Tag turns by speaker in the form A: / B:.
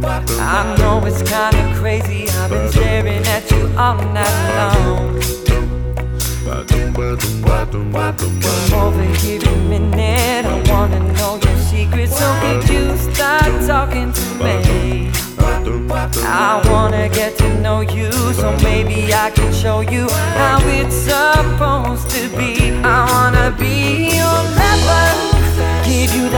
A: I know it's kinda crazy, I've been staring at you all night long. Come over here a minute, I wanna know your secrets, so could you start talking to me? I wanna get to know you, so maybe I can show you how it's supposed to be. I wanna be your lover, give you the